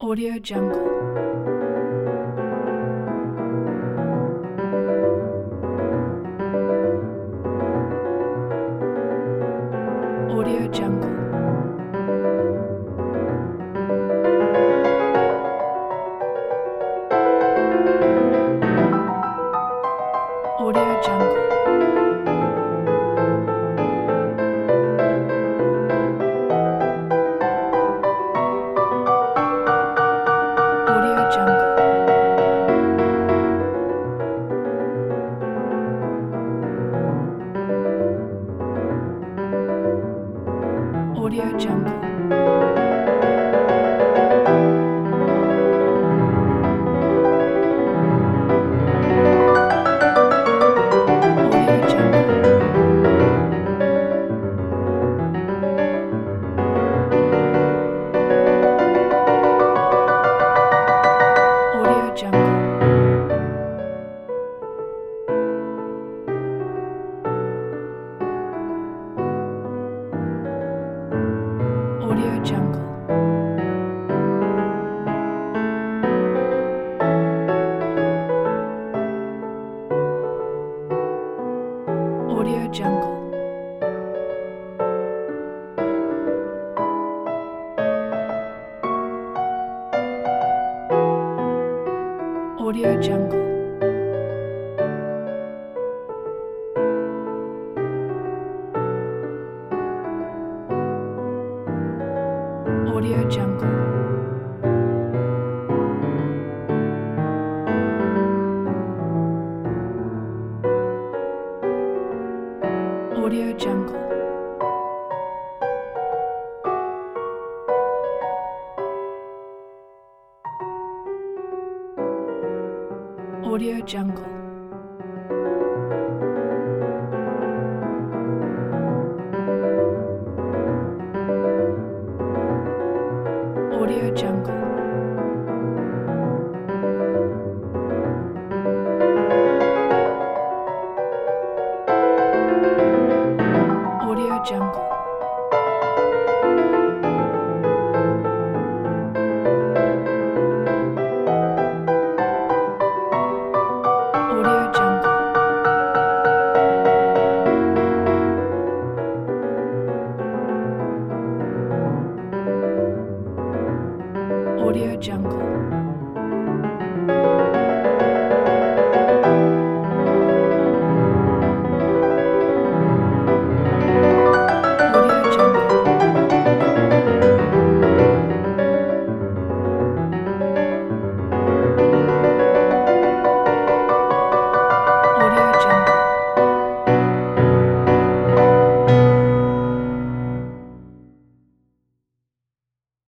Audio Jungle. Audio Jungle. Audio Jungle. Audio Jungle. Audio Jungle. Audio Jungle. Audio Jungle. Audio Jungle. Audio Jungle. Audio Jungle. Audio Jungle. Audio Jungle. Audio Jungle. Audio Jungle. Audio Jungle. Audio Jungle. Audio Jungle.